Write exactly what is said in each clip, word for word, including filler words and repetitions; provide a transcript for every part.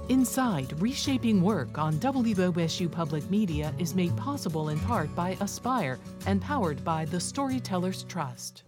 Inside, Reshaping Work on W O S U Public Media is made possible in part by Aspire and powered by the Storytellers Trust.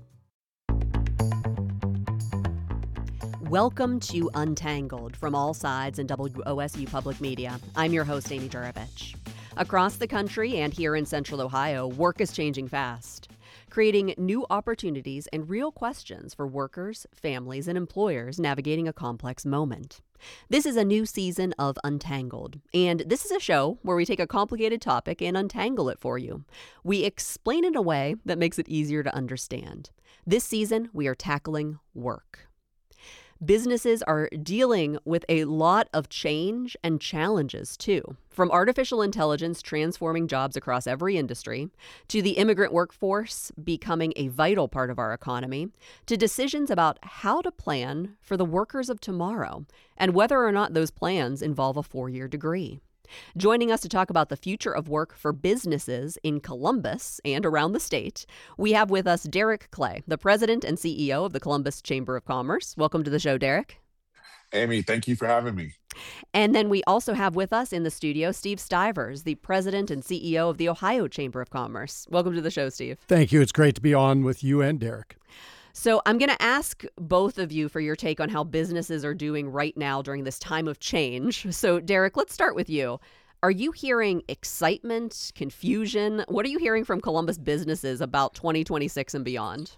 Welcome to Untangled from all sides in W O S U Public Media. I'm your host, Amy Juravich. Across the country and here in Central Ohio, work is changing fast, creating new opportunities and real questions for workers, families, and employers navigating a complex moment. This is a new season of Untangled, and this is a show where we take a complicated topic and untangle it for you. We explain it in a way that makes it easier to understand. This season, we are tackling work. Businesses are dealing with a lot of change and challenges, too. From artificial intelligence transforming jobs across every industry, to the immigrant workforce becoming a vital part of our economy, to decisions about how to plan for the workers of tomorrow and whether or not those plans involve a four-year degree. Joining us to talk about the future of work for businesses in Columbus and around the state, we have with us Derek Clay, the president and C E O of the Columbus Chamber of Commerce. Welcome to the show, Derek. Amy, thank you for having me. And then we also have with us in the studio Steve Stivers, the president and C E O of the Ohio Chamber of Commerce. Welcome to the show, Steve. Thank you. It's great to be on with you and Derek. So I'm going to ask both of you for your take on how businesses are doing right now during this time of change. So, Derek, let's start with you. Are you hearing excitement, confusion? What are you hearing from Columbus businesses about twenty twenty-six and beyond?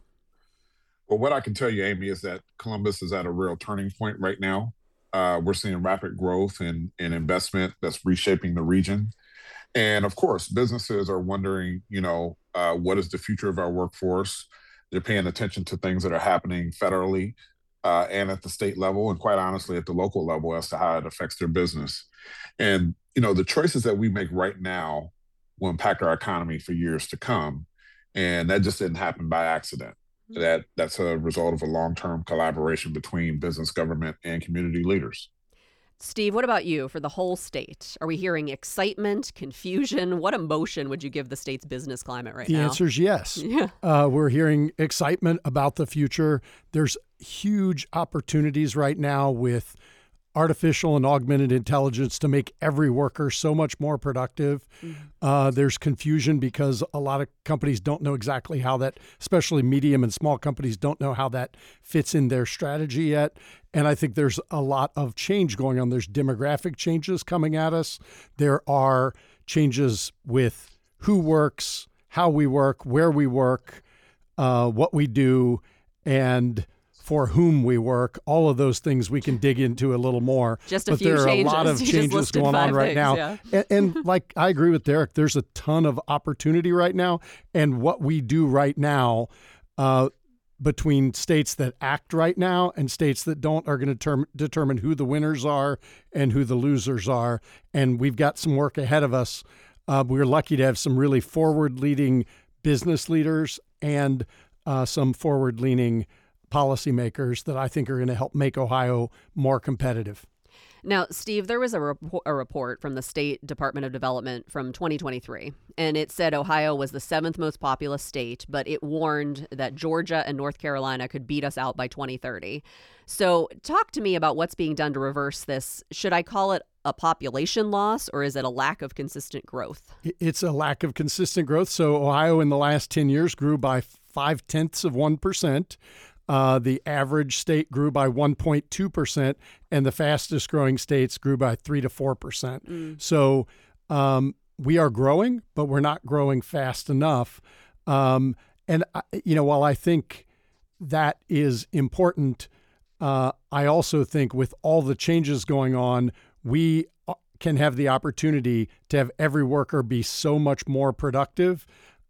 Well, what I can tell you, Amy, is that Columbus is at a real turning point right now. Uh, we're seeing rapid growth and, and investment that's reshaping the region. And of course, businesses are wondering, you know, uh, what is the future of our workforce? They're paying attention to things that are happening federally uh, and at the state level, and quite honestly, at the local level as to how it affects their business. And, you know, the choices that we make right now will impact our economy for years to come. And that just didn't happen by accident. Mm-hmm. That that's a result of a long-term collaboration between business, government, and community leaders. Steve, what about you for the whole state? Are we hearing excitement, confusion? What emotion would you give the state's business climate right the now? The answer is yes. Yeah. Uh, we're hearing excitement about the future. There's huge opportunities right now with artificial and augmented intelligence to make every worker so much more productive. Mm-hmm. Uh, there's confusion because a lot of companies don't know exactly how that, especially medium and small companies, don't know how that fits in their strategy yet. And I think there's a lot of change going on. There's demographic changes coming at us. There are changes with who works, how we work, where we work, uh, what we do, and for whom we work. All of those things we can dig into a little more. Just a but few there are changes. a lot of You changes going on right things, now. Yeah. and, and like I agree with Derek, there's a ton of opportunity right now. And what we do right now, uh, between states that act right now and states that don't, are going to term, determine who the winners are and who the losers are. And we've got some work ahead of us. Uh, we're lucky to have some really forward-leading business leaders and uh, some forward-leaning policymakers that I think are going to help make Ohio more competitive. Now, Steve, there was a, rep- a report from the State Department of Development from twenty twenty-three, and it said Ohio was the seventh most populous state, but it warned that Georgia and North Carolina could beat us out by twenty thirty. So talk to me about what's being done to reverse this. Should I call it a population loss, or is it a lack of consistent growth? It's a lack of consistent growth. So Ohio in the last ten years grew by five-tenths of one percent. Uh, the average state grew by one point two percent, and the fastest growing states grew by three to four percent. Mm. So um, we are growing, but we're not growing fast enough. Um, and, you know, while I think that is important, uh, I also think with all the changes going on, we can have the opportunity to have every worker be so much more productive.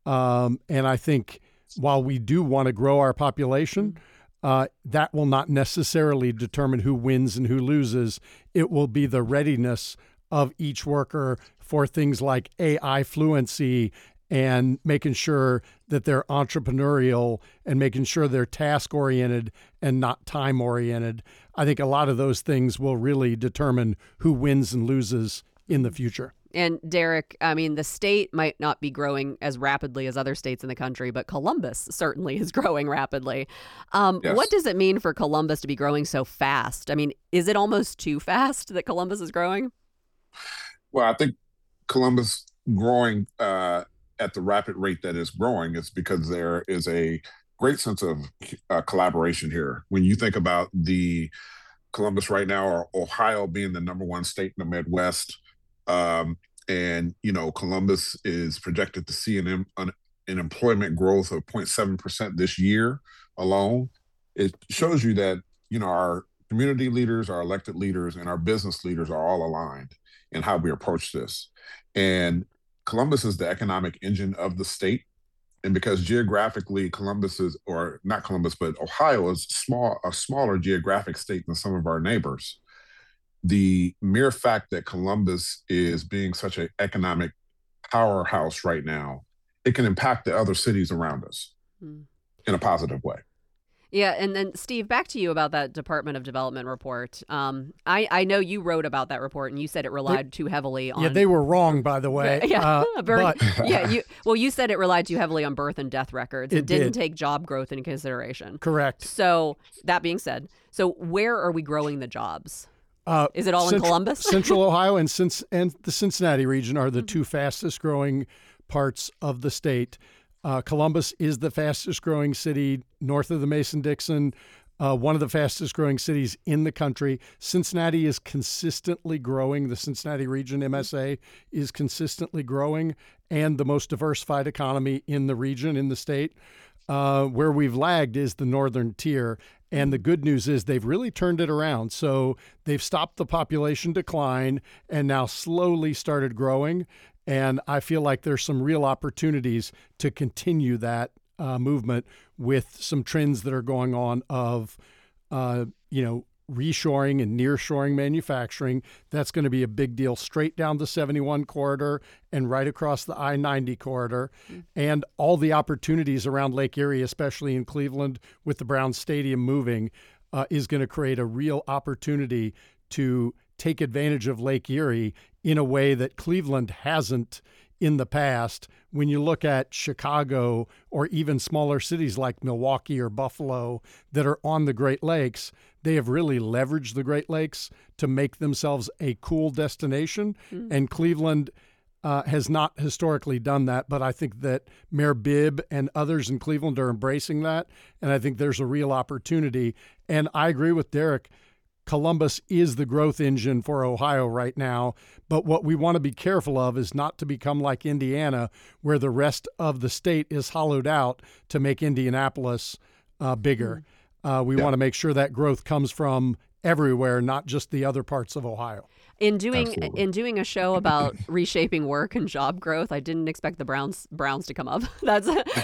Um, and I think while we do want to grow our population, uh, that will not necessarily determine who wins and who loses. It will be the readiness of each worker for things like A I fluency and making sure that they're entrepreneurial and making sure they're task-oriented and not time-oriented. I think a lot of those things will really determine who wins and loses in the future. And Derek, I mean, the state might not be growing as rapidly as other states in the country, but Columbus certainly is growing rapidly. Um, Yes. What does it mean for Columbus to be growing so fast? I mean, is it almost too fast that Columbus is growing? Well, I think Columbus growing uh, at the rapid rate that it's growing is because there is a great sense of uh, collaboration here. When you think about the Columbus right now, or Ohio being the number one state in the Midwest, um, and you know Columbus is projected to see an, an, an employment growth of zero point seven percent this year alone. It shows you that you know our community leaders, our elected leaders, and our business leaders are all aligned in how we approach this. And Columbus is the economic engine of the state. And because geographically Columbus is, or not Columbus, but Ohio is small, a smaller geographic state than some of our neighbors, the mere fact that Columbus is being such an economic powerhouse right now, it can impact the other cities around us mm. in a positive way. Yeah, and then Steve, back to you about that Department of Development report. Um, I, I know you wrote about that report, and you said it relied they, too heavily on. Yeah, they were wrong, by the way. Yeah, uh, very, but yeah. You well, you said it relied too heavily on birth and death records. It, it didn't did. take job growth into consideration. Correct. So that being said, so where are we growing the jobs? Uh, Is it all Central, in Columbus? Central Ohio and, Cinc- and the Cincinnati region are the mm-hmm. two fastest growing parts of the state. Uh, Columbus is the fastest growing city north of the Mason-Dixon, uh, one of the fastest growing cities in the country. Cincinnati is consistently growing. The Cincinnati region M S A is consistently growing and the most diversified economy in the region, in the state. Uh, where we've lagged is the northern tier. And the good news is they've really turned it around. So they've stopped the population decline and now slowly started growing. And I feel like there's some real opportunities to continue that uh, movement with some trends that are going on of, uh, you know, reshoring and nearshoring manufacturing. That's going to be a big deal straight down the seventy-one corridor and right across the I ninety corridor. Mm-hmm. And all the opportunities around Lake Erie, especially in Cleveland with the Brown Stadium moving, uh, is going to create a real opportunity to take advantage of Lake Erie in a way that Cleveland hasn't in the past. When you look at Chicago or even smaller cities like Milwaukee or Buffalo that are on the Great Lakes, they have really leveraged the Great Lakes to make themselves a cool destination. Mm-hmm. And Cleveland uh, has not historically done that, but I think that Mayor Bibb and others in Cleveland are embracing that. And I think there's a real opportunity. And I agree with Derek. Columbus is the growth engine for Ohio right now, but what we want to be careful of is not to become like Indiana, where the rest of the state is hollowed out to make Indianapolis uh, bigger. Mm. Uh, we yeah. want to make sure that growth comes from everywhere, not just the other parts of Ohio. In doing Absolutely. in doing a show about reshaping work and job growth, I didn't expect the Browns Browns to come up. That's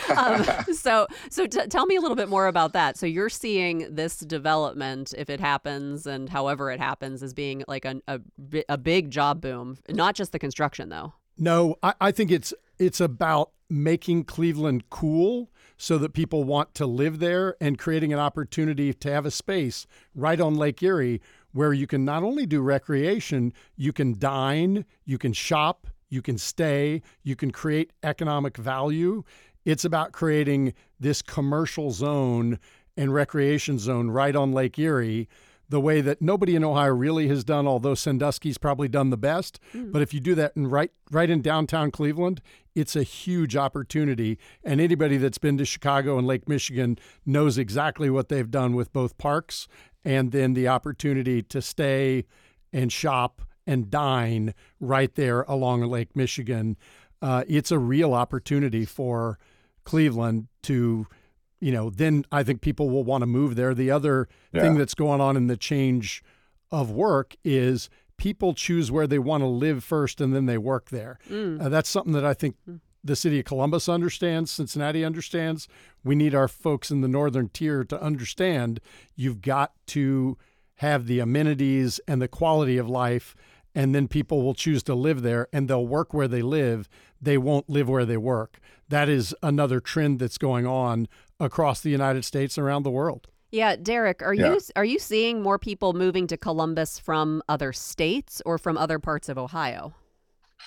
um, so. So t- tell me a little bit more about that. So you're seeing this development, if it happens, and however it happens, as being like a a, a big job boom, not just the construction though. No, I, I think it's it's about making Cleveland cool so that people want to live there and creating an opportunity to have a space right on Lake Erie where you can not only do recreation, you can dine, you can shop, you can stay, you can create economic value. It's about creating this commercial zone and recreation zone right on Lake Erie, the way that nobody in Ohio really has done, although Sandusky's probably done the best. Mm. But if you do that in right, right in downtown Cleveland, it's a huge opportunity. And anybody that's been to Chicago and Lake Michigan knows exactly what they've done with both parks and then the opportunity to stay and shop and dine right there along Lake Michigan. Uh, it's a real opportunity for Cleveland to, you know, then I think people will want to move there. The other yeah. thing that's going on in the change of work is people choose where they want to live first and then they work there. Mm. Uh, that's something that I think mm. the city of Columbus understands, Cincinnati understands. We need our folks in the northern tier to understand you've got to have the amenities and the quality of life, and then people will choose to live there and they'll work where they live. They won't live where they work. That is another trend that's going on across the United States and around the world. Yeah, Derek, are yeah. you are you seeing more people moving to Columbus from other states or from other parts of Ohio?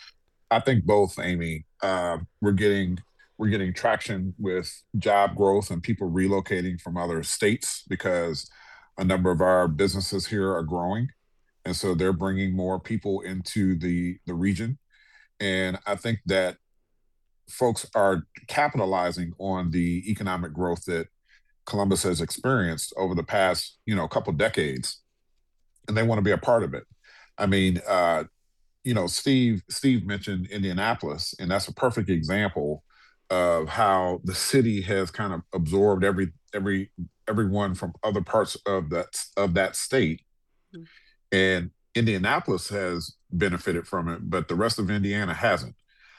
I think both, Amy. Uh, we're getting we're getting traction with job growth and people relocating from other states because a number of our businesses here are growing, and so they're bringing more people into the the region. And I think that folks are capitalizing on the economic growth that Columbus has experienced over the past, you know, couple decades, and they want to be a part of it. I mean, uh, you know, Steve Steve mentioned Indianapolis, and that's a perfect example of how the city has kind of absorbed every every everyone from other parts of that of that state, and Indianapolis has benefited from it, but the rest of Indiana hasn't.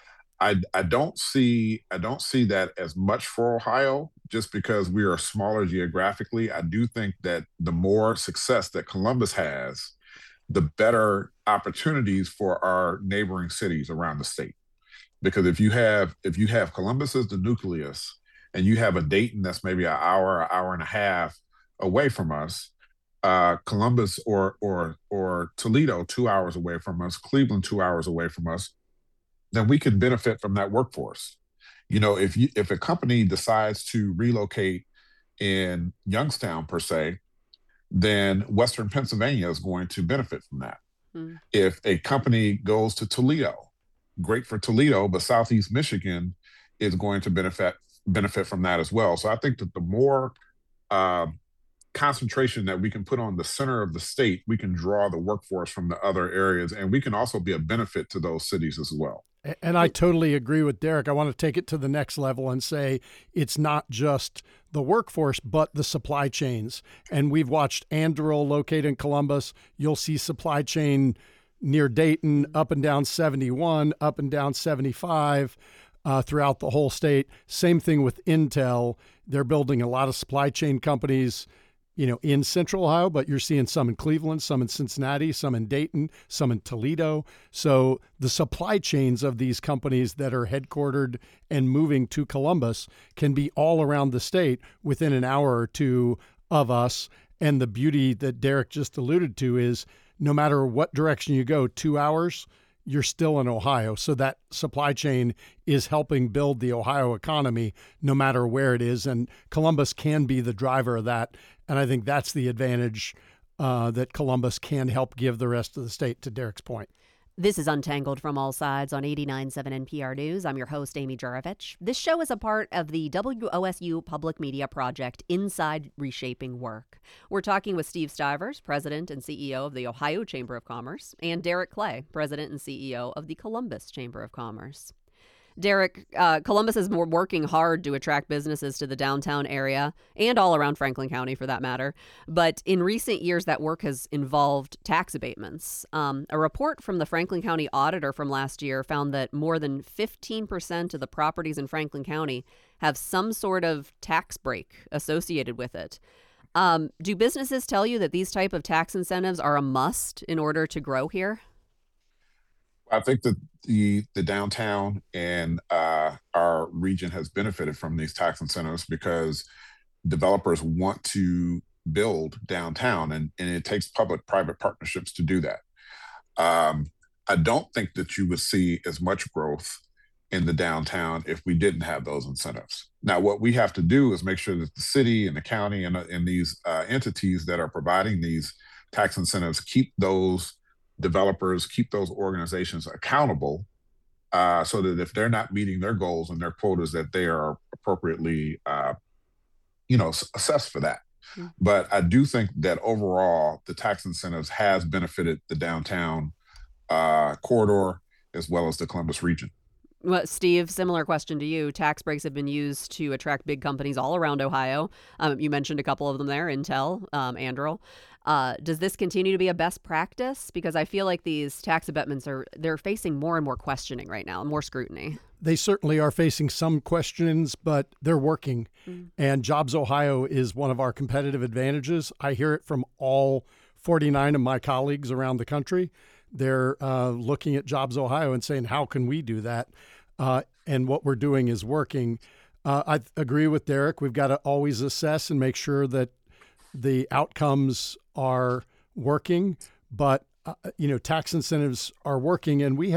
I I don't see I don't see that as much for Ohio just because we are smaller geographically. I do think that the more success that Columbus has, the better opportunities for our neighboring cities around the state. Because if you have if you have Columbus as the nucleus and you have a Dayton that's maybe an hour, an hour and a half away from us, uh, Columbus or or or Toledo two hours away from us, Cleveland two hours away from us, then we can benefit from that workforce. You know, if you if a company decides to relocate in Youngstown per se, then Western Pennsylvania is going to benefit from that. Mm. If a company goes to Toledo, great for Toledo, but Southeast Michigan is going to benefit benefit from that as well. So I think that the more uh, concentration that we can put on the center of the state, we can draw the workforce from the other areas, and we can also be a benefit to those cities as well. And I totally agree with Derek. I want to take it to the next level and say it's not just the workforce, but the supply chains. And we've watched Anduril locate in Columbus. You'll see supply chain near Dayton, up and down seventy-one, up and down seventy-five, uh, throughout the whole state. Same thing with Intel. They're building a lot of supply chain companies, you know, in Central Ohio, but you're seeing some in Cleveland, some in Cincinnati, some in Dayton, some in Toledo. So the supply chains of these companies that are headquartered and moving to Columbus can be all around the state within an hour or two of us. And the beauty that Derek just alluded to is no matter what direction you go, two hours, you're still in Ohio. So that supply chain is helping build the Ohio economy no matter where it is. And Columbus can be the driver of that. And I think that's the advantage uh, that Columbus can help give the rest of the state, to Derek's point. This is Untangled from All Sides on eighty-nine point seven N P R News. I'm your host, Amy Jurovich. This show is a part of the W O S U Public Media Project Inside Reshaping Work. We're talking with Steve Stivers, President and C E O of the Ohio Chamber of Commerce, and Derek Clay, President and C E O of the Columbus Chamber of Commerce. Derek, uh, Columbus is more working hard to attract businesses to the downtown area and all around Franklin County for that matter. But in recent years, that work has involved tax abatements. Um, a report from the Franklin County auditor from last year found that more than fifteen percent of the properties in Franklin County have some sort of tax break associated with it. Um, do businesses tell you that these type of tax incentives are a must in order to grow here? I think that the the downtown and uh, our region has benefited from these tax incentives because developers want to build downtown, and, and it takes public-private partnerships to do that. Um, I don't think that you would see as much growth in the downtown if we didn't have those incentives. Now, what we have to do is make sure that the city and the county and, and these uh, entities that are providing these tax incentives keep those developers, keep those organizations accountable uh, so that if they're not meeting their goals and their quotas, that they are appropriately, uh, you know, assessed for that. Mm-hmm. But I do think that overall, the tax incentives has benefited the downtown uh, corridor as well as the Columbus region. Well, Steve, similar question to you. Tax breaks have been used to attract big companies all around Ohio. Um, you mentioned a couple of them there, Intel, um, Anduril. Uh, does this continue to be a best practice? Because I feel like these tax abatements are, they're facing more and more questioning right now, more scrutiny. They certainly are facing some questions, but they're working. Mm. And Jobs Ohio is one of our competitive advantages. I hear it from all forty-nine of my colleagues around the country. They're uh, looking at Jobs Ohio and saying, how can we do that? Uh, and what we're doing is working. Uh, I agree with Derek. We've got to always assess and make sure that the outcomes are working. But, uh, you know, tax incentives are working. And we have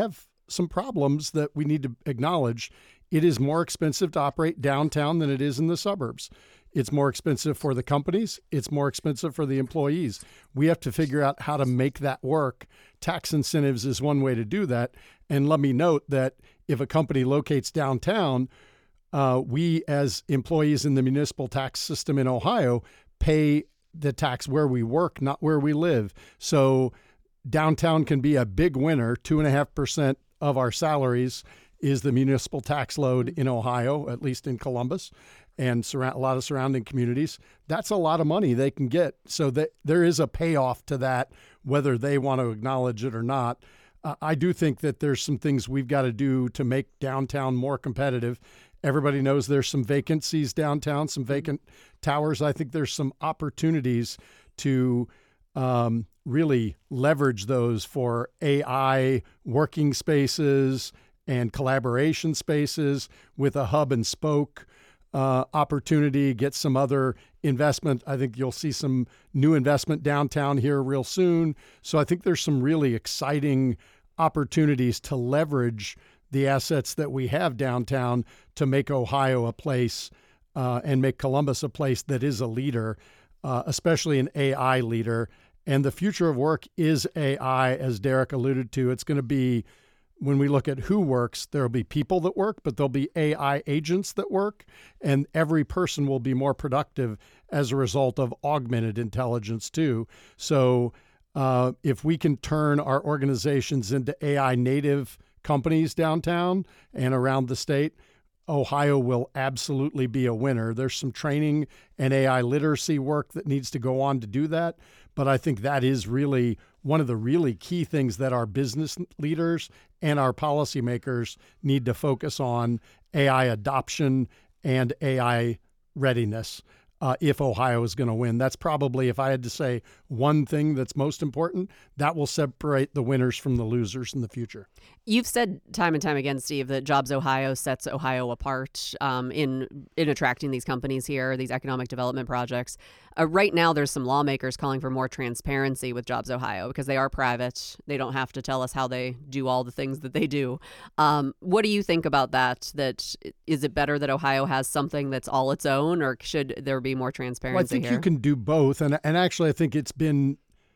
some problems that we need to acknowledge. It is more expensive to operate downtown than it is in the suburbs. It's more expensive for the companies. It's more expensive for the employees. We have to figure out how to make that work. Tax incentives is one way to do that. And let me note that if a company locates downtown, uh, we as employees in the municipal tax system in Ohio pay the tax where we work, not where we live. So downtown can be a big winner. Two and a half percent of our salaries is the municipal tax load in Ohio, at least in Columbus, and surround, a lot of surrounding communities. That's a lot of money they can get. So that there is a payoff to that, whether they want to acknowledge it or not. Uh, I do think that there's some things we've got to do to make downtown more competitive. Everybody knows there's some vacancies downtown, some vacant towers. I think there's some opportunities to um, really leverage those for A I working spaces and collaboration spaces with a hub and spoke uh, opportunity, get some other investment. I think you'll see some new investment downtown here real soon. So I think there's some really exciting opportunities to leverage the assets that we have downtown to make Ohio a place uh, and make Columbus a place that is a leader, uh, especially an A I leader. And the future of work is A I, as Derek alluded to. It's going to be, when we look at who works, there'll be people that work, but there'll be A I agents that work, and every person will be more productive as a result of augmented intelligence too. So uh, if we can turn our organizations into A I native companies downtown and around the state, Ohio will absolutely be a winner. There's some training and A I literacy work that needs to go on to do that. But I think that is really one of the really key things that our business leaders and our policymakers need to focus on: A I adoption and A I readiness. Uh, if Ohio is going to win, that's probably, if I had to say one thing that's most important, that will separate the winners from the losers in the future. You've said time and time again, Steve, that Jobs Ohio sets Ohio apart um, in in attracting these companies here, these economic development projects. Uh, right now, there's some lawmakers calling for more transparency with Jobs Ohio because they are private. They don't have to tell us how they do all the things that they do. Um, what do you think about that? That is it better that Ohio has something that's all its own, or should there be more transparency? Well, I think here? you can do both, and and actually, I think it's been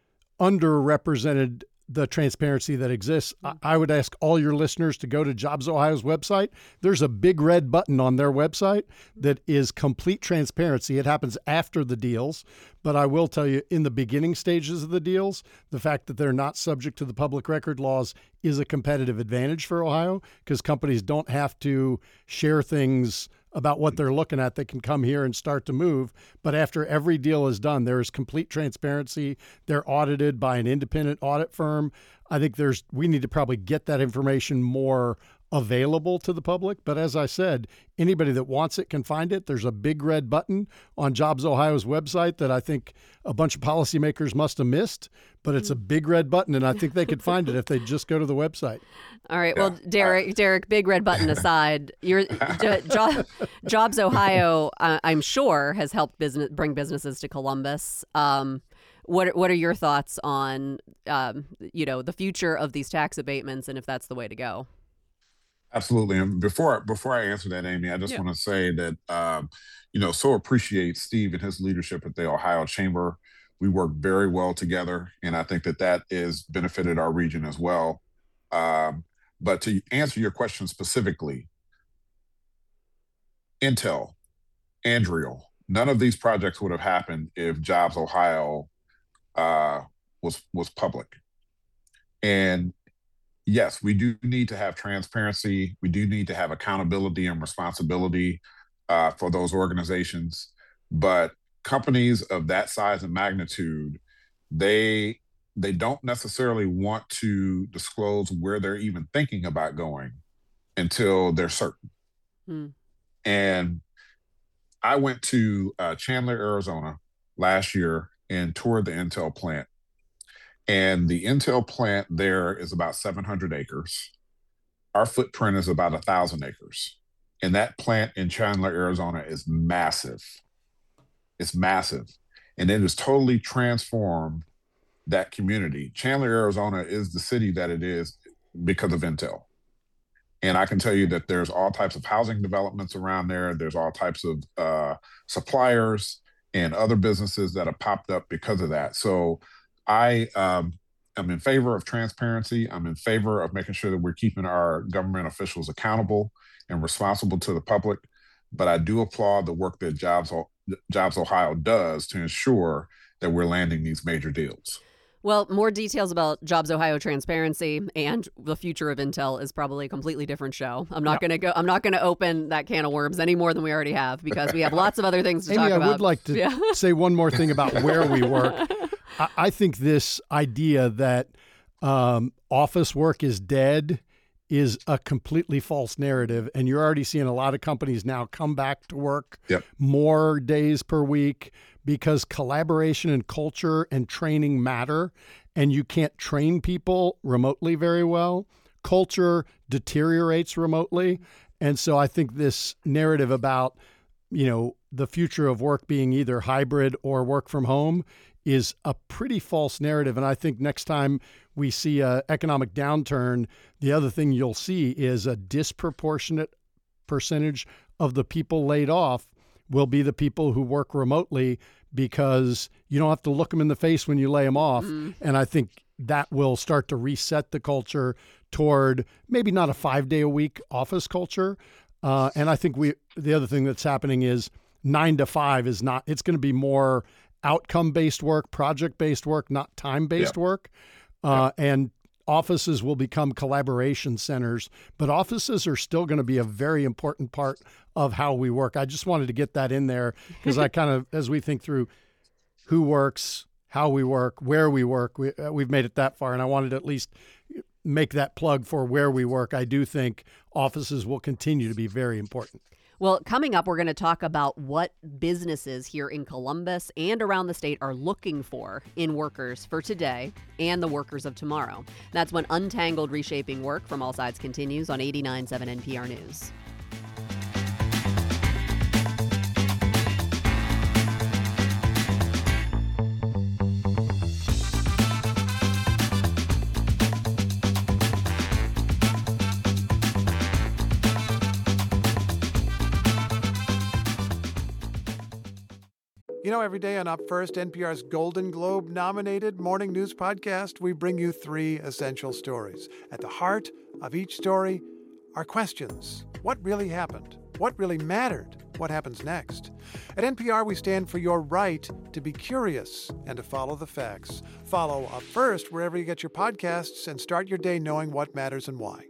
underrepresented, the transparency that exists. I would ask all your listeners to go to Jobs Ohio's website. There's a big red button on their website that is complete transparency. It happens after the deals, but I will tell you, in the beginning stages of the deals, the fact that they're not subject to the public record laws is a competitive advantage for Ohio, because companies don't have to share things about what they're looking at. They can come here and start to move. But after every deal is done, there is complete transparency. They're audited by an independent audit firm. I think there's we need to probably get that information more available to the public. But as I said, anybody that wants it can find it. There's a big red button on Jobs Ohio's website that I think a bunch of policymakers must have missed, but it's a big red button, and I think they could find it if they just go to the website. All right. Well, Derek, Derek, big red button aside, your jo- Jobs Ohio, uh, I'm sure, has helped business bring businesses to Columbus. Um, what what are your thoughts on um, you know the future of these tax abatements, and if that's the way to go? Absolutely. And before before I answer that, Amy, I just Yeah. want to say that um, you know, so appreciate Steve and his leadership at the Ohio Chamber. We work very well together, and I think that that has benefited our region as well. Um, but to answer your question specifically, Intel, Andrew, none of these projects would have happened if Jobs Ohio uh, was was public. And yes, we do need to have transparency. We do need to have accountability and responsibility uh, for those organizations. But companies of that size and magnitude, they they don't necessarily want to disclose where they're even thinking about going until they're certain. Hmm. And I went to uh, Chandler, Arizona last year and toured the Intel plant. And the Intel plant there is about seven hundred acres. Our footprint is about one thousand acres. And that plant in Chandler, Arizona is massive. It's massive. And it has totally transformed that community. Chandler, Arizona is the city that it is because of Intel. And I can tell you that there's all types of housing developments around there. There's all types of uh, suppliers and other businesses that have popped up because of that. So I um, am in favor of transparency. I'm in favor of making sure that we're keeping our government officials accountable and responsible to the public. But I do applaud the work that Jobs, Jobs Ohio does to ensure that we're landing these major deals. Well, more details about Jobs Ohio transparency and the future of Intel is probably a completely different show. I'm not yeah. going to go. I'm not going to open that can of worms any more than we already have, because we have lots of other things to Amy, talk I about. I would like to yeah. say one more thing about where we work. I, I think this idea that um, office work is dead is a completely false narrative, and you're already seeing a lot of companies now come back to work yep. more days per week, because collaboration and culture and training matter, and you can't train people remotely very well. Culture deteriorates remotely. And so I think this narrative about, you know, the future of work being either hybrid or work from home is a pretty false narrative. And I think next time we see an economic downturn, the other thing you'll see is a disproportionate percentage of the people laid off will be the people who work remotely, because you don't have to look them in the face when you lay them off. Mm. And I think that will start to reset the culture toward maybe not a five day a week office culture. Uh, and I think we, the other thing that's happening is nine to five is not, it's going to be more outcome based work, project based work, not time based yeah. work. Uh, yeah. And offices will become collaboration centers, but offices are still going to be a very important part of how we work. I just wanted to get that in there, because I kind of, as we think through who works, how we work, where we work, we, uh, we've made it that far. And I wanted to at least make that plug for where we work. I do think offices will continue to be very important. Well, coming up, we're going to talk about what businesses here in Columbus and around the state are looking for in workers for today and the workers of tomorrow. That's when Untangled Reshaping Work from All Sides continues on eighty-nine point seven N P R News. You know, every day on Up First, N P R's Golden Globe-nominated morning news podcast, we bring you three essential stories. At the heart of each story are questions. What really happened? What really mattered? What happens next? At N P R, we stand for your right to be curious and to follow the facts. Follow Up First wherever you get your podcasts, and start your day knowing what matters and why.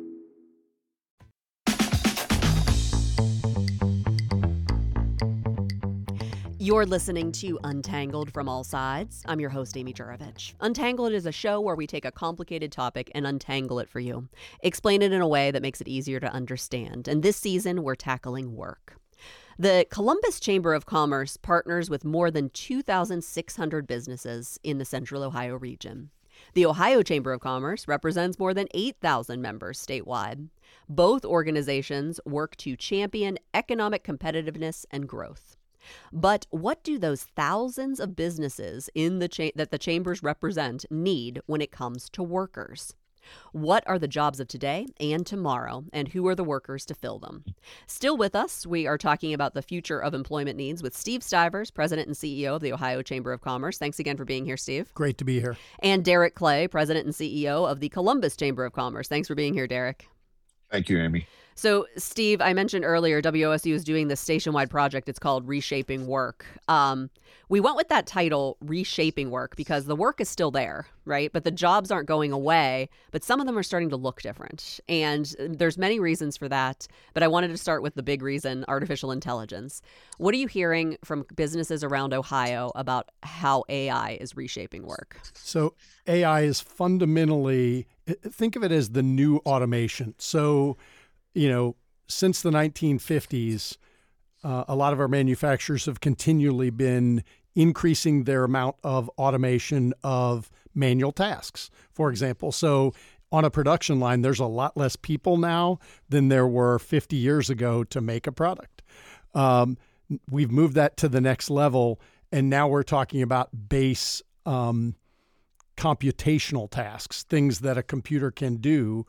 You're listening to Untangled from All Sides. I'm your host, Amy Jurovich. Untangled is a show where we take a complicated topic and untangle it for you. Explain it in a way that makes it easier to understand. And this season, we're tackling work. The Columbus Chamber of Commerce partners with more than two thousand six hundred businesses in the Central Ohio region. The Ohio Chamber of Commerce represents more than eight thousand members statewide. Both organizations work to champion economic competitiveness and growth. But what do those thousands of businesses in the cha- that the chambers represent need when it comes to workers? What are the jobs of today and tomorrow, and who are the workers to fill them? Still with us, we are talking about the future of employment needs with Steve Stivers, President and C E O of the Ohio Chamber of Commerce. Thanks again for being here, Steve. Great to be here. And Derek Clay, President and C E O of the Columbus Chamber of Commerce. Thanks for being here, Derek. Thank you, Amy. So, Steve, I mentioned earlier W O S U is doing this statewide project. It's called Reshaping Work. Um, we went with that title, Reshaping Work, because the work is still there, right? But the jobs aren't going away, but some of them are starting to look different. And there's many reasons for that, but I wanted to start with the big reason, artificial intelligence. What are you hearing from businesses around Ohio about how A I is reshaping work? So A I is fundamentally, think of it as the new automation. So, you know, since the nineteen fifties, uh, a lot of our manufacturers have continually been increasing their amount of automation of manual tasks, for example. So on a production line, there's a lot less people now than there were fifty years ago to make a product. Um, we've moved that to the next level, and now we're talking about base um, computational tasks, things that a computer can do.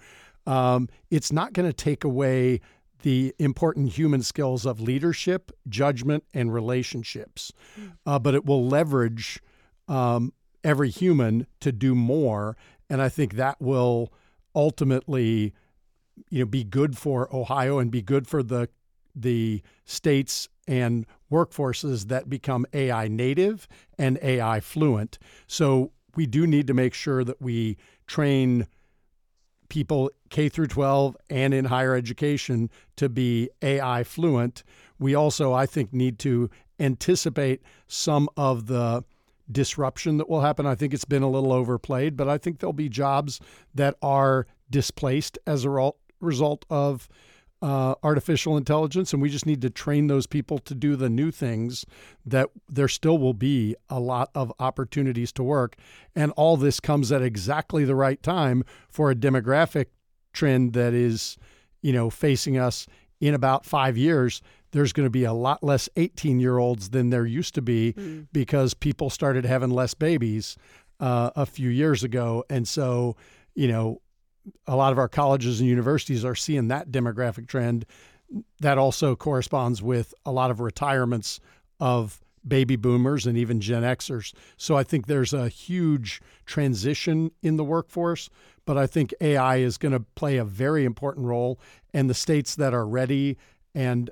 Um, it's not going to take away the important human skills of leadership, judgment, and relationships, uh, but it will leverage um, every human to do more. And I think that will ultimately, you know, be good for Ohio and be good for the the states and workforces that become A I native and A I fluent. So we do need to make sure that we train people K through twelve and in higher education to be A I fluent. We also, I think, need to anticipate some of the disruption that will happen. I think it's been a little overplayed, but I think there'll be jobs that are displaced as a result of uh, artificial intelligence, and we just need to train those people to do the new things that there still will be a lot of opportunities to work. And all this comes at exactly the right time for a demographic trend that is, you know, facing us in about five years. There's going to be a lot less eighteen-year-olds than there used to be mm. because people started having less babies uh, a few years ago. And so, you know, a lot of our colleges and universities are seeing that demographic trend. That also corresponds with a lot of retirements of baby boomers and even Gen Xers. So I think there's a huge transition in the workforce, but I think A I is going to play a very important role, and the states that are ready and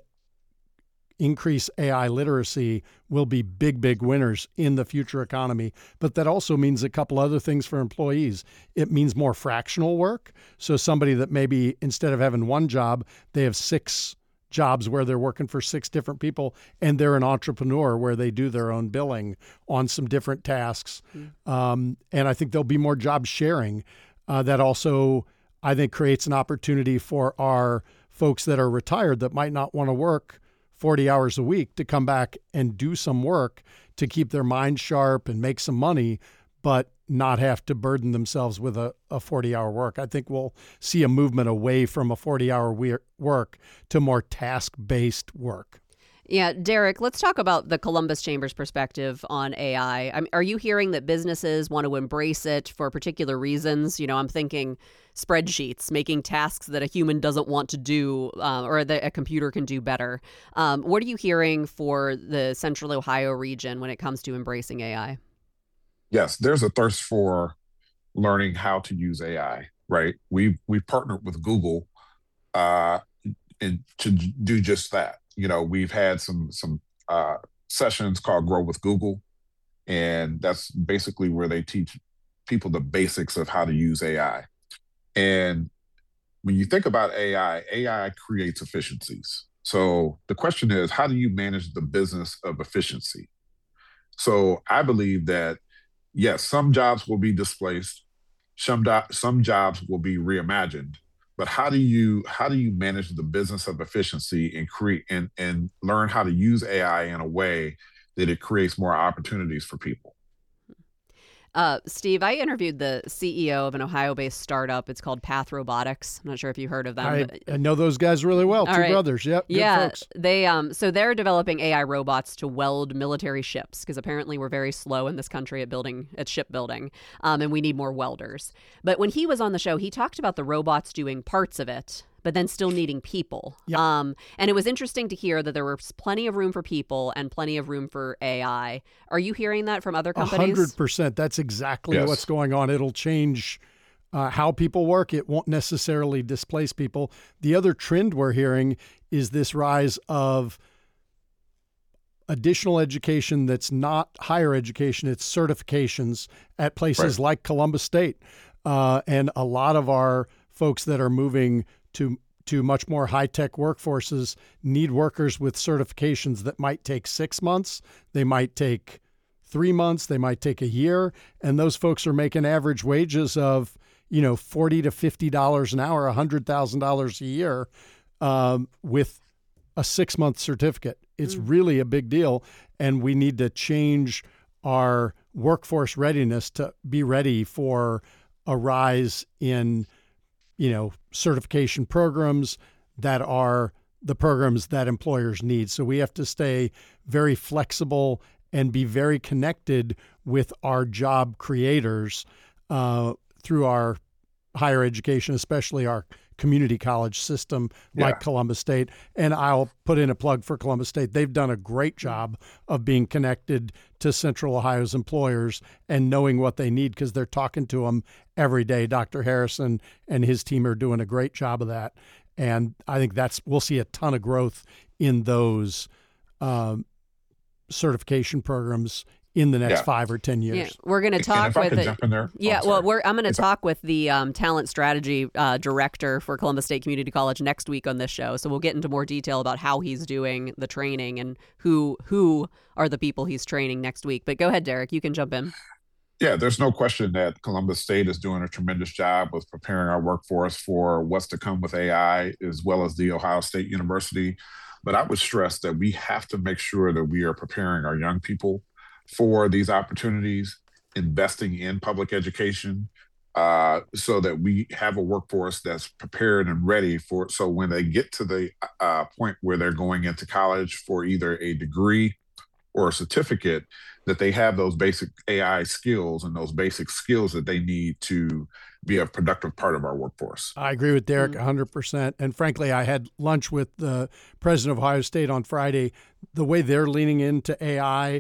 increase A I literacy will be big, big winners in the future economy. But that also means a couple other things for employees. It means more fractional work. So somebody that maybe instead of having one job, they have six jobs where they're working for six different people, and they're an entrepreneur where they do their own billing on some different tasks. Mm. Um, and I think there'll be more job sharing. Uh, that also, I think, creates an opportunity for our folks that are retired that might not want to work forty hours a week to come back and do some work to keep their mind sharp and make some money, but not have to burden themselves with a, a forty-hour work. I think we'll see a movement away from a forty-hour we- work to more task-based work. Yeah, Derek, let's talk about the Columbus Chamber's perspective on A I. I mean, are you hearing that businesses want to embrace it for particular reasons? You know, I'm thinking spreadsheets, making tasks that a human doesn't want to do uh, or that a computer can do better. Um, what are you hearing for the Central Ohio region when it comes to embracing A I? Yes, there's a thirst for learning how to use A I, right? We've, we've partnered with Google uh, and to do just that. You know, we've had some some uh, sessions called Grow with Google, and that's basically where they teach people the basics of how to use A I. And when you think about A I, A I creates efficiencies. So the question is, how do you manage the business of efficiency? So I believe that, yes, some jobs will be displaced, some do- some jobs will be reimagined. But how do you how do you manage the business of efficiency and create and, and learn how to use A I in a way that it creates more opportunities for people? Uh, Steve, I interviewed the C E O of an Ohio-based startup. It's called Path Robotics. I'm not sure if you heard of them. I, I know those guys really well. All Two right. brothers. Yep. Good yeah. folks. They um. So they're developing A I robots to weld military ships because apparently we're very slow in this country at building at shipbuilding, um, and we need more welders. But when he was on the show, he talked about the robots doing parts of it, but then still needing people. Yep. Um, and it was interesting to hear that there was plenty of room for people and plenty of room for A I. Are you hearing that from other companies? A hundred percent. That's exactly yes. what's going on. It'll change uh, how people work. It won't necessarily displace people. The other trend we're hearing is this rise of additional education that's not higher education. It's certifications at places right. like Columbus State. Uh, and a lot of our folks that are moving to to much more high-tech workforces need workers with certifications that might take six months. They might take three months. They might take a year. And those folks are making average wages of, you know, forty to fifty dollars an hour, one hundred thousand dollars a year um, with a six-month certificate. It's mm. really a big deal. And we need to change our workforce readiness to be ready for a rise in you know, certification programs that are the programs that employers need. So we have to stay very flexible and be very connected with our job creators uh, through our higher education, especially our community college system like Yeah. Columbus State. And I'll put in a plug for Columbus State. They've done a great job of being connected to Central Ohio's employers and knowing what they need because they're talking to them every day. Doctor Harrison and his team are doing a great job of that. And I think that's we'll see a ton of growth in those um, certification programs in the next Yeah. five or ten years. Yeah, we're going to And talk if I with could the, jump in there. Yeah, Oh, well, sorry. we're, I'm going to If I- talk with the um, talent strategy uh, director for Columbus State Community College next week on this show. So we'll get into more detail about how he's doing the training and who who are the people he's training next week. But go ahead, Derek. You can jump in. Yeah, there's no question that Columbus State is doing a tremendous job with preparing our workforce for what's to come with A I, as well as the Ohio State University. But I would stress that we have to make sure that we are preparing our young people for these opportunities, investing in public education, uh, so that we have a workforce that's prepared and ready for. So when they get to the uh, point where they're going into college for either a degree or a certificate, that they have those basic A I skills and those basic skills that they need to be a productive part of our workforce. I agree with Derek one hundred percent. And frankly, I had lunch with the president of Ohio State on Friday. The way they're leaning into A I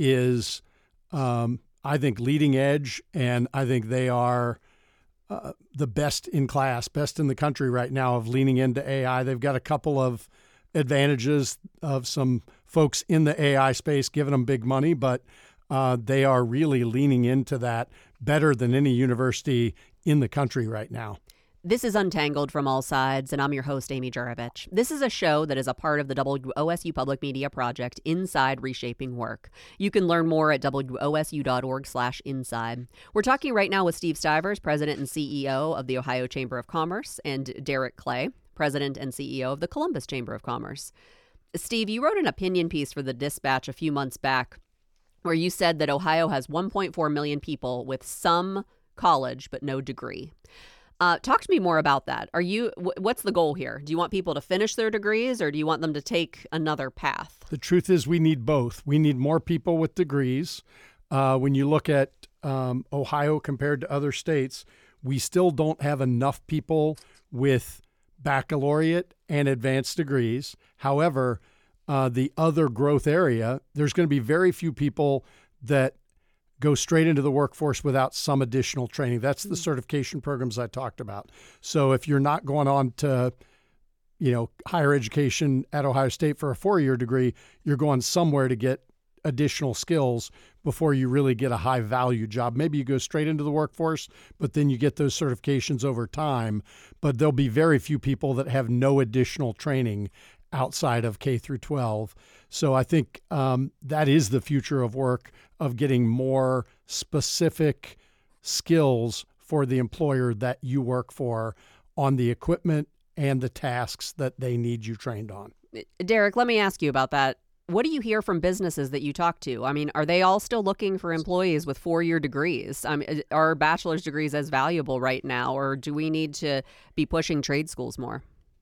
is, um, I think, leading edge, and I think they are uh, the best in class, best in the country right now of leaning into A I. They've got a couple of advantages of some folks in the A I space giving them big money, but uh, they are really leaning into that better than any university in the country right now. This is Untangled from All Sides, and I'm your host, Amy Juravich. This is a show that is a part of the W O S U Public Media Project, Inside Reshaping Work. You can learn more at W O S U dot org slash inside. We're talking right now with Steve Stivers, President and C E O of the Ohio Chamber of Commerce, and Derek Clay, President and C E O of the Columbus Chamber of Commerce. Steve, you wrote an opinion piece for the Dispatch a few months back where you said that Ohio has one point four million people with some college but no degree. Uh, talk to me more about that. Are you? What's the goal here? Do you want people to finish their degrees, or do you want them to take another path? The truth is we need both. We need more people with degrees. Uh, when you look at um, Ohio compared to other states, we still don't have enough people with baccalaureate and advanced degrees. However, uh, the other growth area, there's going to be very few people that go straight into the workforce without some additional training. That's the certification programs I talked about. So if you're not going on to, you know, higher education at Ohio State for a four-year degree, you're going somewhere to get additional skills before you really get a high value job. Maybe you go straight into the workforce, but then you get those certifications over time. But there'll be very few people that have no additional training outside of K through twelve. So I think um, that is the future of work, of getting more specific skills for the employer that you work for on the equipment and the tasks that they need you trained on. Derek, let me ask you about that. What do you hear from businesses that you talk to? I mean, are they all still looking for employees with four-year degrees? I mean, are bachelor's degrees as valuable right now, or do we need to be pushing trade schools more?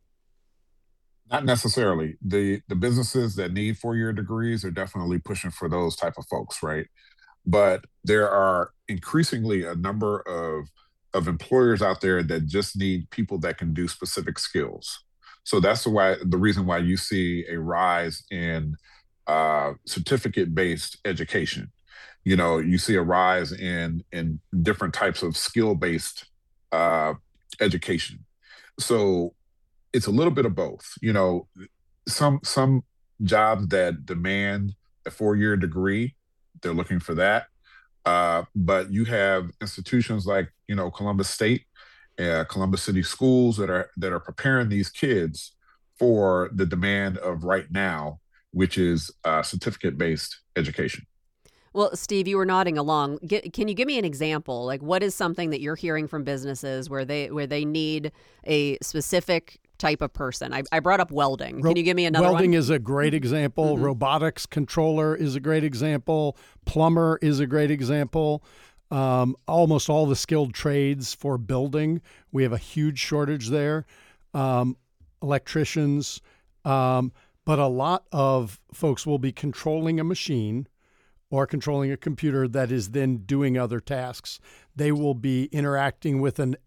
Not necessarily. The the businesses that need four-year degrees are definitely pushing for those type of folks, right? But there are increasingly a number of of employers out there that just need people that can do specific skills. So that's the why the reason why you see a rise in uh, certificate-based education. You know, you see a rise in in different types of skill-based uh, education. So it's a little bit of both. You know, some some jobs that demand a four-year degree, they're looking for that. Uh, but you have institutions like, you know, Columbus State, uh, Columbus City Schools that are that are preparing these kids for the demand of right now, which is uh, certificate-based education. Well, Steve, you were nodding along. Get, can you give me an example? Like, what is something that you're hearing from businesses where they where they need a specific type of person? I, I brought up welding. Can you give me another welding one? Welding is a great example. Mm-hmm. Robotics controller is a great example. Plumber is a great example. Um, almost all the skilled trades for building, we have a huge shortage there. Um, electricians, um, but a lot of folks will be controlling a machine or controlling a computer that is then doing other tasks. They will be interacting with an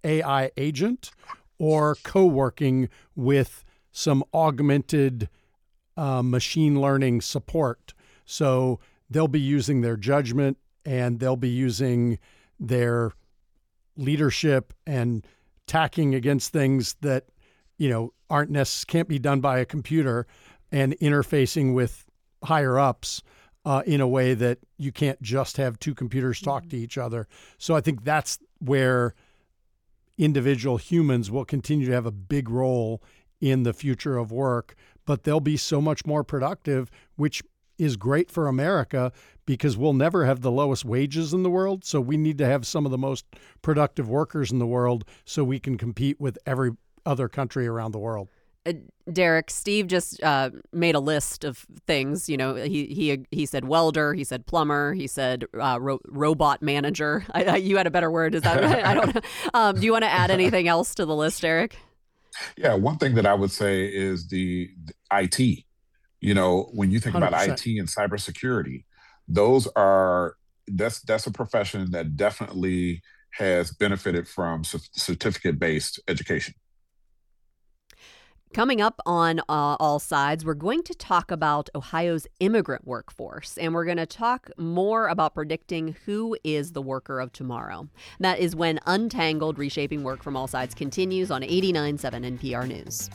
A I agent or co-working with some augmented uh, machine learning support. So they'll be using their judgment and they'll be using their leadership and tacking against things that, you know, aren't necess- can't be done by a computer, and interfacing with higher ups uh, in a way that you can't just have two computers talk mm-hmm. to each other. So I think that's where individual humans will continue to have a big role in the future of work, but they'll be so much more productive, which is great for America because we'll never have the lowest wages in the world. So we need to have some of the most productive workers in the world so we can compete with every other country around the world. Uh, Derek, Steve just uh, made a list of things. You know, he he he said welder, he said plumber, he said uh, ro- robot manager. I, I, you had a better word. Is that right? I don't know. Um, do you want to add anything else to the list, Derek? Yeah, one thing that I would say is the, the I T. You know, when you think one hundred percent about I T and cybersecurity, those are that's that's a profession that definitely has benefited from certificate-based education. Coming up on uh, All Sides, we're going to talk about Ohio's immigrant workforce, and we're going to talk more about predicting who is the worker of tomorrow. That is when Untangled, Reshaping Work from All Sides continues on eighty-nine point seven N P R News.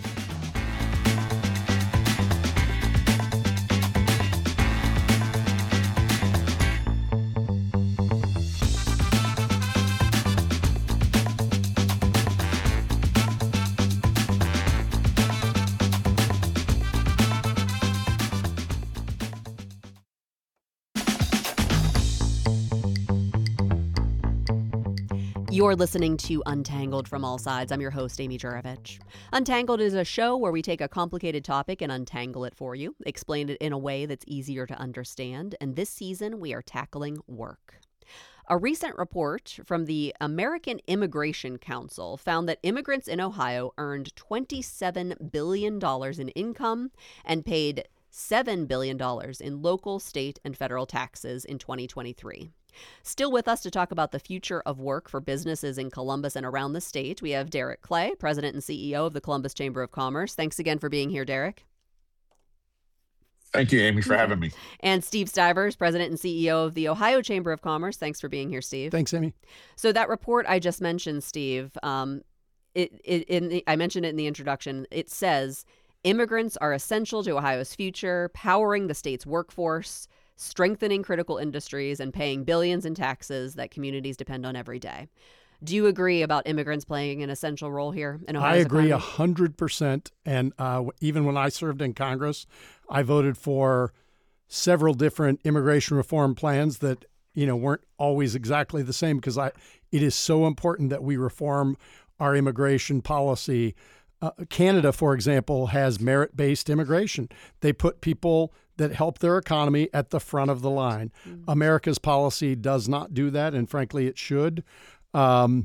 You're listening to Untangled from All Sides. I'm your host, Amy Juravich. Untangled is a show where we take a complicated topic and untangle it for you, explain it in a way that's easier to understand, and this season we are tackling work. A recent report from the American Immigration Council found that immigrants in Ohio earned twenty-seven billion dollars in income and paid seven billion dollars in local, state, and federal taxes in twenty twenty-three. Still with us to talk about the future of work for businesses in Columbus and around the state, we have Derek Clay, President and C E O of the Columbus Chamber of Commerce. Thanks again for being here, Derek. Thank you, Amy, for having me. And Steve Stivers, President and C E O of the Ohio Chamber of Commerce. Thanks for being here, Steve. Thanks, Amy. So that report I just mentioned, Steve, um, it, it, in the, I mentioned it in the introduction. It says immigrants are essential to Ohio's future, powering the state's workforce, strengthening critical industries, and paying billions in taxes that communities depend on every day. Do you agree about immigrants playing an essential role here in Ohio's I agree economy? one hundred percent. And uh, even when I served in Congress, I voted for several different immigration reform plans that, you know, weren't always exactly the same because I it is so important that we reform our immigration policy. Uh, Canada, for example, has merit-based immigration. They put people that help their economy at the front of the line. Mm-hmm. America's policy does not do that, and frankly, it should. Um,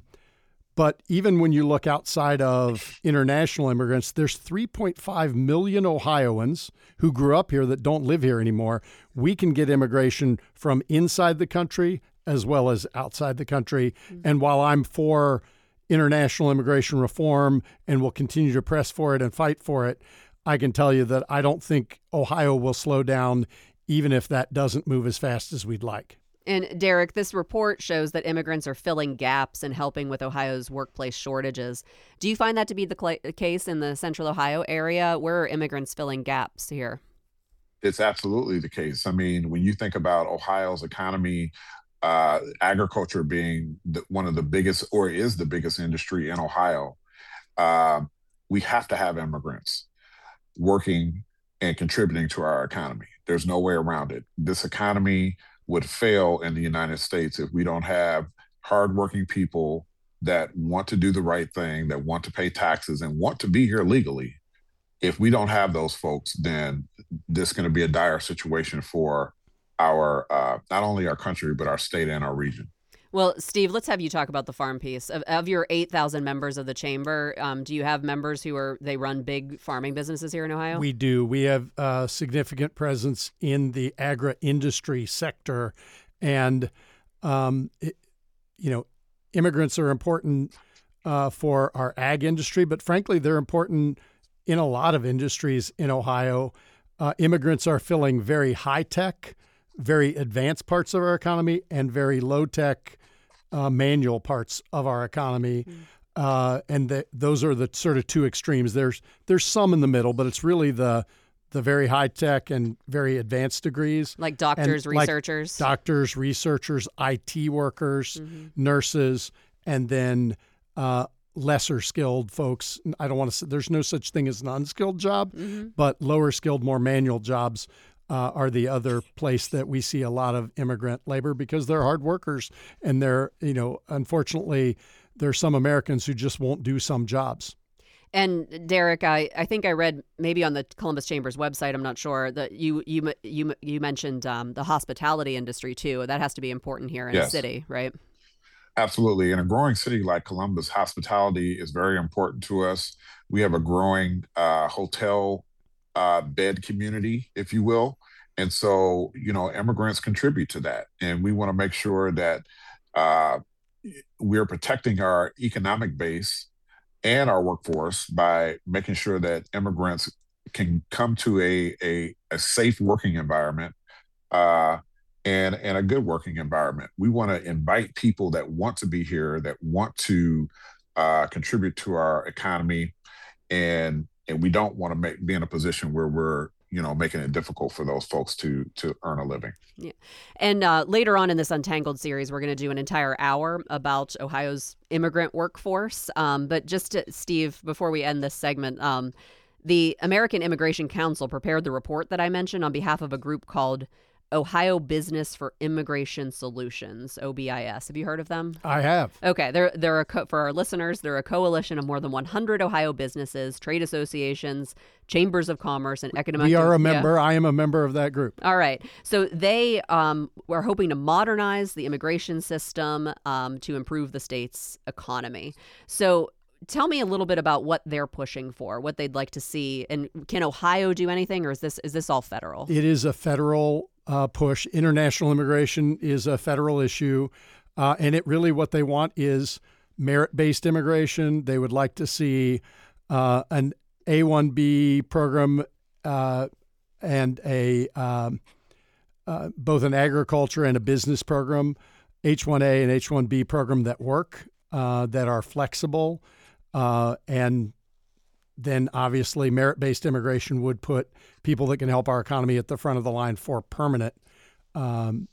but even when you look outside of international immigrants, there's three point five million Ohioans who grew up here that don't live here anymore. We can get immigration from inside the country as well as outside the country. Mm-hmm. And while I'm for international immigration reform and will continue to press for it and fight for it, I can tell you that I don't think Ohio will slow down, even if that doesn't move as fast as we'd like. And Derek, this report shows that immigrants are filling gaps and helping with Ohio's workplace shortages. Do you find that to be the cl- case in the central Ohio area? Where are immigrants filling gaps here? It's absolutely the case. I mean, when you think about Ohio's economy, uh, agriculture being the, one of the biggest, or is the biggest industry in Ohio, uh, we have to have immigrants working and contributing to our economy. There's no way around it. This economy would fail in the United States if we don't have hardworking people that want to do the right thing, that want to pay taxes and want to be here legally. If we don't have those folks, then this is going to be a dire situation for our, uh, not only our country, but our state and our region. Well, Steve, let's have you talk about the farm piece. Of, of your eight thousand members of the chamber, um, do you have members who are, they run big farming businesses here in Ohio? We do. We have a significant presence in the agri-industry sector. And, um, it, you know, immigrants are important uh, for our ag industry, but frankly, they're important in a lot of industries in Ohio. Uh, immigrants are filling very high-tech, very advanced parts of our economy and very low-tech uh, manual parts of our economy. Mm. Uh, and the, those are the sort of two extremes. There's there's some in the middle, but it's really the the very high-tech and very advanced degrees. Like doctors, and researchers. Like doctors, researchers, I T workers, mm-hmm. nurses, and then uh, lesser skilled folks. I don't want to say there's no such thing as an unskilled job, mm-hmm. but lower skilled, more manual jobs uh, are the other place that we see a lot of immigrant labor because they're hard workers. And they're, you know, unfortunately, there's some Americans who just won't do some jobs. And Derek, I, I think I read maybe on the Columbus Chamber's website, I'm not sure, that you you you you mentioned um, the hospitality industry too. That has to be important here in yes. a city, right? Absolutely. In a growing city like Columbus, hospitality is very important to us. We have a growing uh, hotel uh, bed community, if you will. And so, you know, immigrants contribute to that. And we want to make sure that uh, we're protecting our economic base and our workforce by making sure that immigrants can come to a, a, a safe working environment uh, and, and a good working environment. We want to invite people that want to be here, that want to uh, contribute to our economy, and and we don't want to make be in a position where we're you know making it difficult for those folks to to earn a living. Yeah, and uh, later on in this Untangled series, we're going to do an entire hour about Ohio's immigrant workforce. Um, but just to, Steve, before we end this segment, um, the American Immigration Council prepared the report that I mentioned on behalf of a group called Ohio Business for Immigration Solutions, O B I S. Have you heard of them? I have. Okay, they're they're a co- for our listeners, they're a coalition of more than one hundred Ohio businesses, trade associations, chambers of commerce, and economic. We are a member. Yeah. I am a member of that group. All right. So they um, were hoping to modernize the immigration system um, to improve the state's economy. So tell me a little bit about what they're pushing for, what they'd like to see, and can Ohio do anything, or is this is this all federal? It is a federal uh, push. International immigration is a federal issue, uh, and it really what they want is merit-based immigration. They would like to see uh, an A one B program uh, and a um, uh, both an agriculture and a business program, H one A and H one B program that work, uh, that are flexible. Uh, and then obviously merit-based immigration would put people that can help our economy at the front of the line for permanent, um,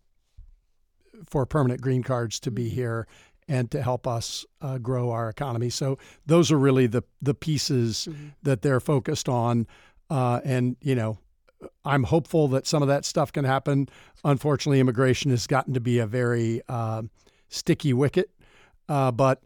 for permanent green cards to be here and to help us uh, grow our economy. So those are really the the pieces mm-hmm. that they're focused on. Uh, and, you know, I'm hopeful that some of that stuff can happen. Unfortunately, immigration has gotten to be a very uh, sticky wicket, uh, but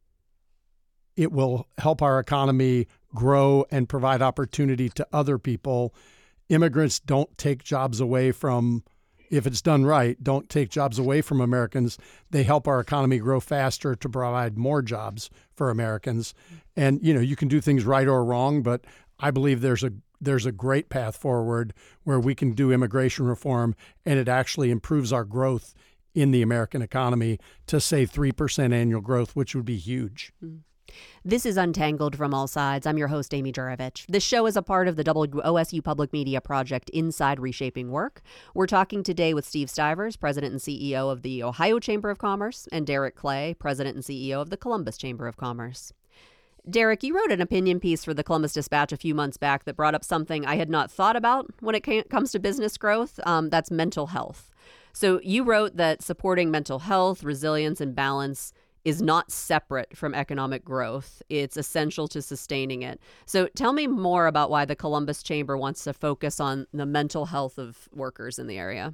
it will help our economy grow and provide opportunity to other people. Immigrants don't take jobs away from, if it's done right, don't take jobs away from Americans. They help our economy grow faster to provide more jobs for Americans. And, you know, you can do things right or wrong, but I believe there's a there's a great path forward where we can do immigration reform and it actually improves our growth in the American economy to, say, three percent annual growth, which would be huge. Mm. This is Untangled from All Sides. I'm your host, Amy Juravich. This show is a part of the W O S U Public Media project Inside Reshaping Work. We're talking today with Steve Stivers, President and C E O of the Ohio Chamber of Commerce, and Derek Clay, President and C E O of the Columbus Chamber of Commerce. Derek, you wrote an opinion piece for the Columbus Dispatch a few months back that brought up something I had not thought about when it comes to business growth. Um, that's mental health. So you wrote that supporting mental health, resilience, and balance is not separate from economic growth. It's essential to sustaining it. So tell me more about why the Columbus Chamber wants to focus on the mental health of workers in the area.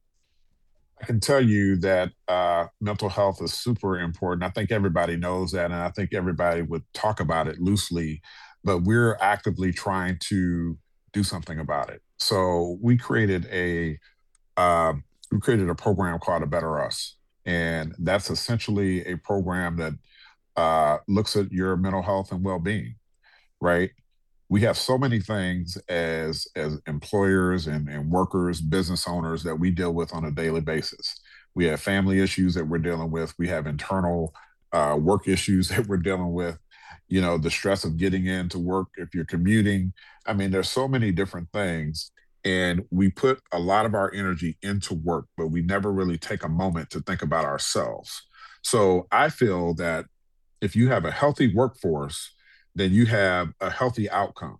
I can tell you that uh, mental health is super important. I think everybody knows that, and I think everybody would talk about it loosely, but we're actively trying to do something about it. So we created a uh, we created a program called A Better Us. And that's essentially a program that uh, looks at your mental health and well-being, right? We have so many things as as employers and, and workers, business owners that we deal with on a daily basis. We have family issues that we're dealing with. We have internal uh, work issues that we're dealing with, you know, the stress of getting into work if you're commuting. I mean, there's so many different things. And we put a lot of our energy into work, but we never really take a moment to think about ourselves. So I feel that if you have a healthy workforce, then you have a healthy outcome.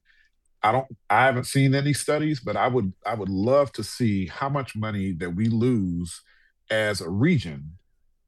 I don't, I haven't seen any studies, but I would, I would love to see how much money that we lose as a region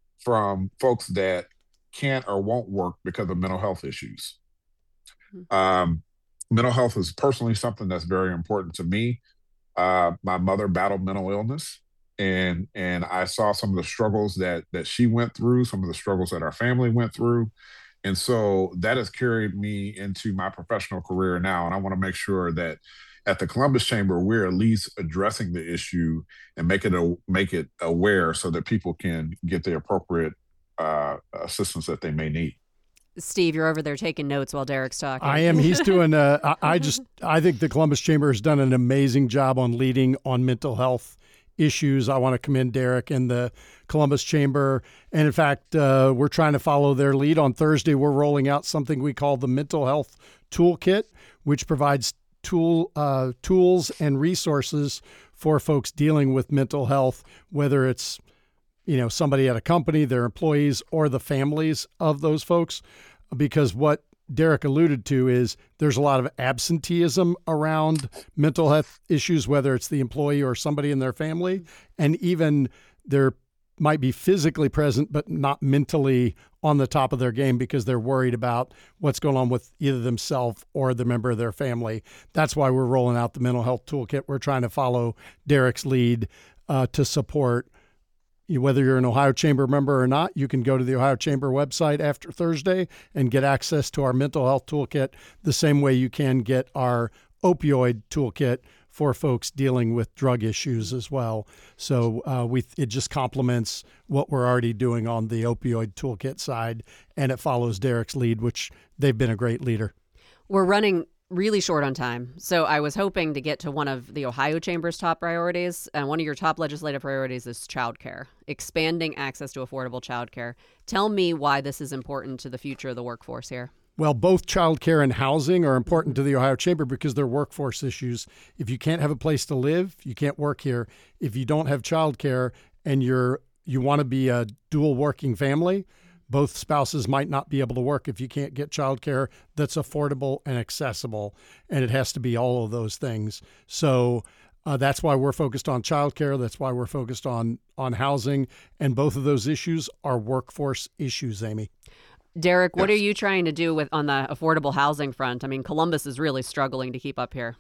from folks that can't or won't work because of mental health issues. Mm-hmm. Um, mental health is personally something that's very important to me. Uh, my mother battled mental illness, and and I saw some of the struggles that that she went through, some of the struggles that our family went through. And so that has carried me into my professional career now. And I want to make sure that at the Columbus Chamber, we're at least addressing the issue and make it a, make it aware so that people can get the appropriate uh, assistance that they may need. Steve, you're over there taking notes while Derek's talking. I am. He's doing, uh, I, I just, I think the Columbus Chamber has done an amazing job on leading on mental health issues. I want to commend Derek and the Columbus Chamber. And in fact, uh, we're trying to follow their lead. On Thursday, we're rolling out something we call the Mental Health Toolkit, which provides tool uh, tools and resources for folks dealing with mental health, whether it's, you know, somebody at a company, their employees, or the families of those folks. Because what Derek alluded to is there's a lot of absenteeism around mental health issues, whether it's the employee or somebody in their family, and even they're might be physically present, but not mentally on the top of their game because they're worried about what's going on with either themselves or the member of their family. That's why we're rolling out the Mental Health Toolkit. We're trying to follow Derek's lead uh, to support. Whether you're an Ohio Chamber member or not, you can go to the Ohio Chamber website after Thursday and get access to our Mental Health Toolkit the same way you can get our opioid toolkit for folks dealing with drug issues as well. So uh, we it just complements what we're already doing on the opioid toolkit side, and it follows Derek's lead, which they've been a great leader. We're running really short on time. So I was hoping to get to one of the Ohio Chamber's top priorities. And one of your top legislative priorities is childcare, expanding access to affordable childcare. Tell me why this is important to the future of the workforce here. Well, both childcare and housing are important to the Ohio Chamber because they're workforce issues. If you can't have a place to live, you can't work here. If you don't have childcare and you're you want to be a dual working family, both spouses might not be able to work if you can't get childcare that's affordable and accessible, and it has to be all of those things. So uh, that's why we're focused on childcare. That's why we're focused on on housing, and both of those issues are workforce issues, Amy. Derek, what Yes. are you trying to do with on the affordable housing front? I mean, Columbus is really struggling to keep up here.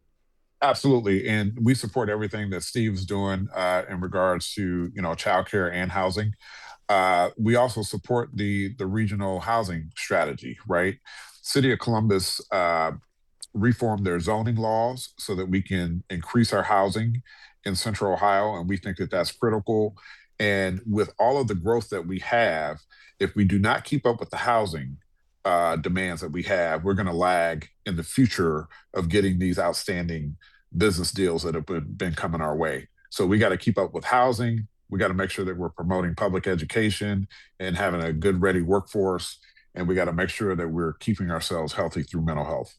Absolutely. And we support everything that Steve's doing uh, in regards to, you know, childcare and housing. Uh, we also support the the regional housing strategy, right? City of Columbus uh, reformed their zoning laws so that we can increase our housing in Central Ohio, and we think that that's critical. And with all of the growth that we have, if we do not keep up with the housing uh, demands that we have, we're going to lag in the future of getting these outstanding business deals that have been, been coming our way. So we got to keep up with housing. We got to make sure that we're promoting public education and having a good, ready workforce. And we got to make sure that we're keeping ourselves healthy through mental health.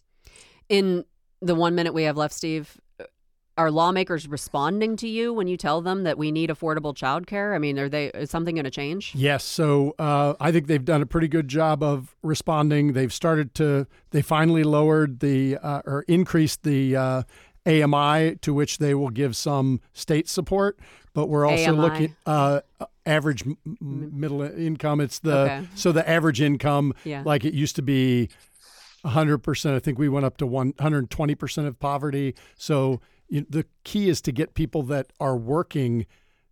In the one minute we have left, Steve, are lawmakers responding to you when you tell them that we need affordable childcare? I mean, are they, is something going to change? Yes. So uh, I think they've done a pretty good job of responding. They've started to, they finally lowered the, uh, or increased the uh, A M I, to which they will give some state support. But we're also A M I. looking uh, average m- middle income. It's the Okay. so the average income, Yeah. like it used to be, one hundred percent. I think we went up to one hundred twenty percent of poverty. So you, the key is to get people that are working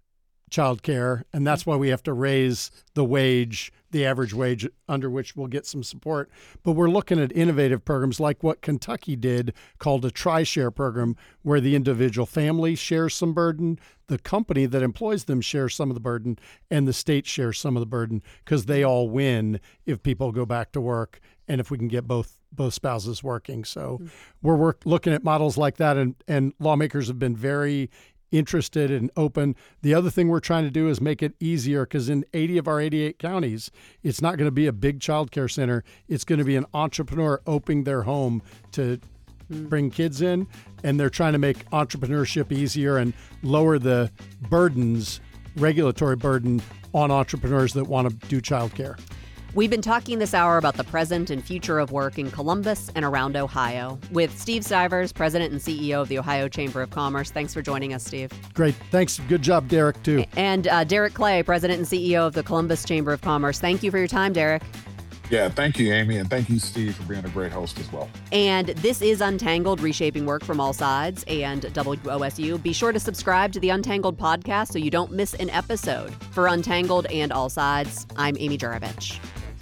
childcare, and that's why we have to raise the wage, the average wage under which we'll get some support. But we're looking at innovative programs like what Kentucky did called a tri-share program, where the individual family shares some burden, the company that employs them shares some of the burden, and the state shares some of the burden, because they all win if people go back to work and if we can get both both spouses working. So mm-hmm. we're work, looking at models like that, and, and lawmakers have been very interested and open. The other thing we're trying to do is make it easier, because in eighty of our eighty-eight counties, it's not going to be a big child care center. It's going to be an entrepreneur opening their home to mm. bring kids in, and they're trying to make entrepreneurship easier and lower the burdens, regulatory burden on entrepreneurs that want to do child care. We've been talking this hour about the present and future of work in Columbus and around Ohio with Steve Stivers, President and C E O of the Ohio Chamber of Commerce. Thanks for joining us, Steve. Great. Thanks. Good job, Derek, too. And uh, Derek Clay, President and C E O of the Columbus Chamber of Commerce. Thank you for your time, Derek. Yeah, thank you, Amy, and thank you, Steve, for being a great host as well. And this is Untangled, Reshaping Work from All Sides and W O S U. Be sure to subscribe to the Untangled podcast so you don't miss an episode. For Untangled and All Sides, I'm Amy Juravich.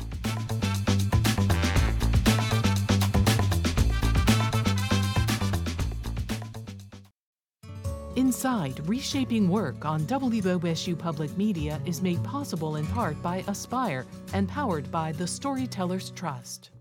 Inside, Reshaping Work on W O S U Public Media is made possible in part by Aspire and powered by the Storytellers Trust.